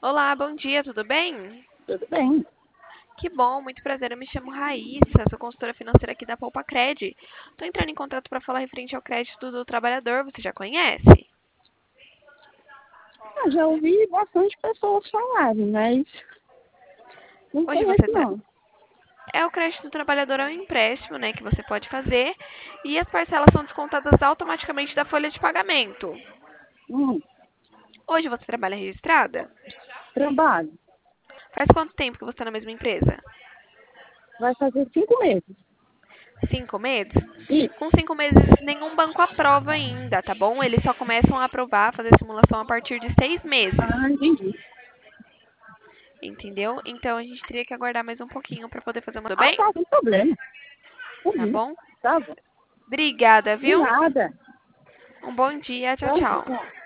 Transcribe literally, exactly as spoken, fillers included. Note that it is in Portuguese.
Olá, bom dia, tudo bem? Tudo bem. Que bom, muito prazer. Eu me chamo Raíssa, sou consultora financeira aqui da Poupa Cred. Estou entrando em contato para falar referente ao crédito do trabalhador. Você já conhece? Ah, já ouvi bastante pessoas falarem, mas não Hoje você conheço tra- não. é o crédito do trabalhador, é um empréstimo, né, que você pode fazer e as parcelas são descontadas automaticamente da folha de pagamento. Hum, Hoje você trabalha registrada? trabalho. Faz quanto tempo que você está na mesma empresa? Vai fazer cinco meses. Cinco meses? Isso. Com cinco meses, nenhum banco aprova ainda, tá bom? Eles só começam a aprovar, fazer simulação a partir de seis meses. Ah, entendi. Entendeu? Então a gente teria que aguardar mais um pouquinho para poder fazer uma. Tudo Ah, bem? tá, sem problema. Tá Uhum. bom? Tá bom. Obrigada, De viu? nada. Um bom dia. Tchau, Tchau, tchau. tchau.